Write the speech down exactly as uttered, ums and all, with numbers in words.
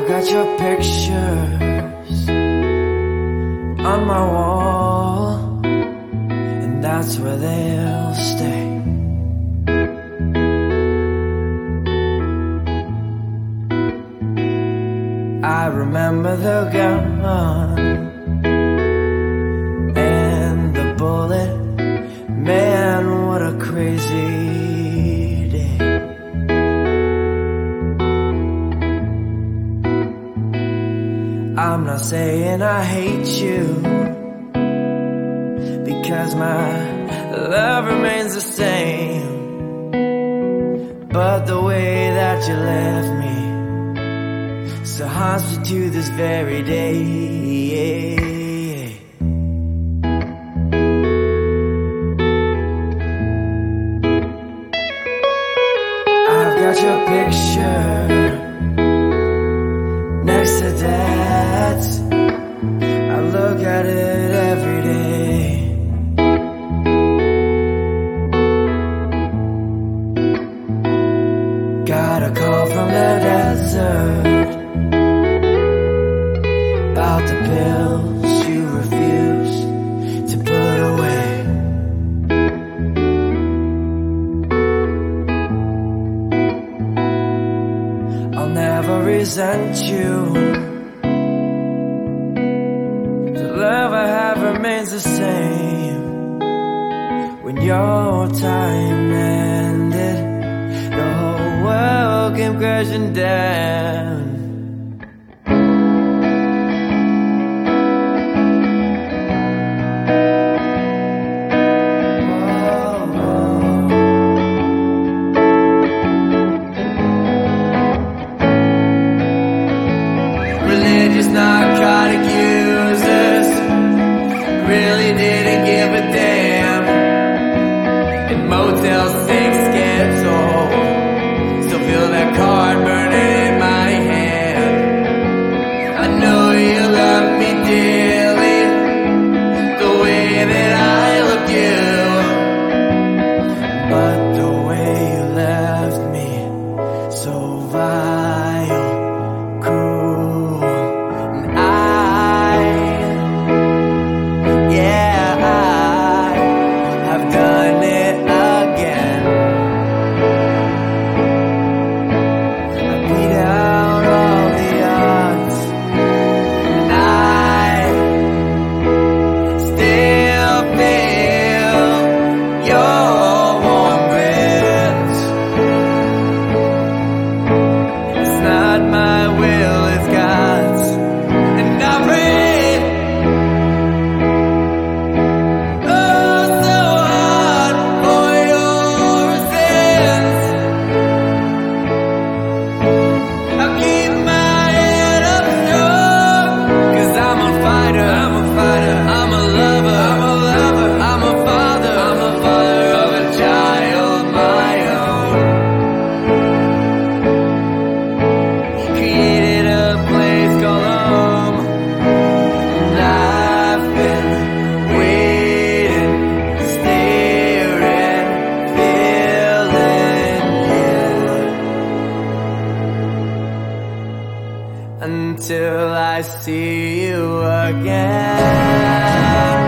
I've got your pictures on my wall, and that's where they'll stay. I remember the gun and the bullet. Man, what a crazy day. I'm not saying I hate you, because my love remains the same. But the way that you left me so haunts me to this very day. I've got your picture next to Dad's. I look at it every day. Got a call from the desert about the pills you refuse to put away. I'll never resent you. The love I have remains the same. When your time ended, the whole world came crashing down. Religious narcotic users really didn't give a damn. And Motel six gets old, still feel that card burning in my hand. I know you love me dearly, the way that I love you, but the way you left me so vile, cruel. Until I see you again.